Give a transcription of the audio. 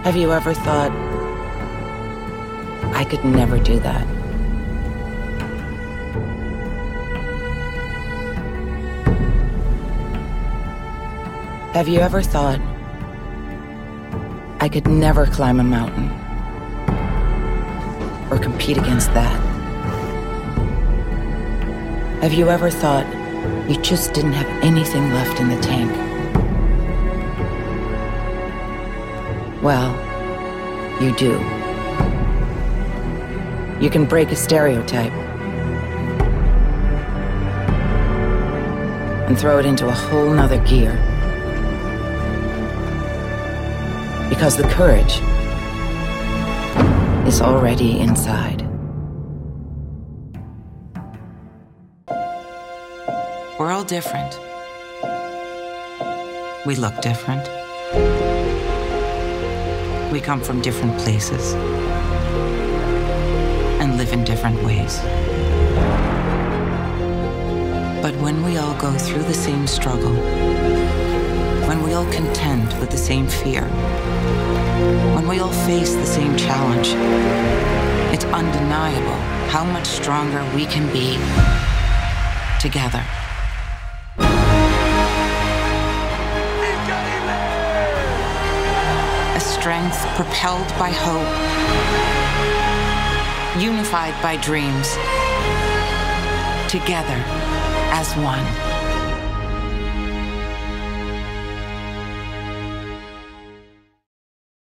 Have you ever thought, I could never do that? Have you ever thought, I could never climb a mountain or compete against that? Have you ever thought you just didn't have anything left in the tank? Well, you do. You can break a stereotype and throw it into a whole nother gear. Because the courage is already inside. We're all different. We look different. We come from different places and live in different ways. But when we all go through the same struggle, when we all contend with the same fear, when we all face the same challenge, it's undeniable how much stronger we can be together. A strength propelled by hope, unified by dreams, together as one.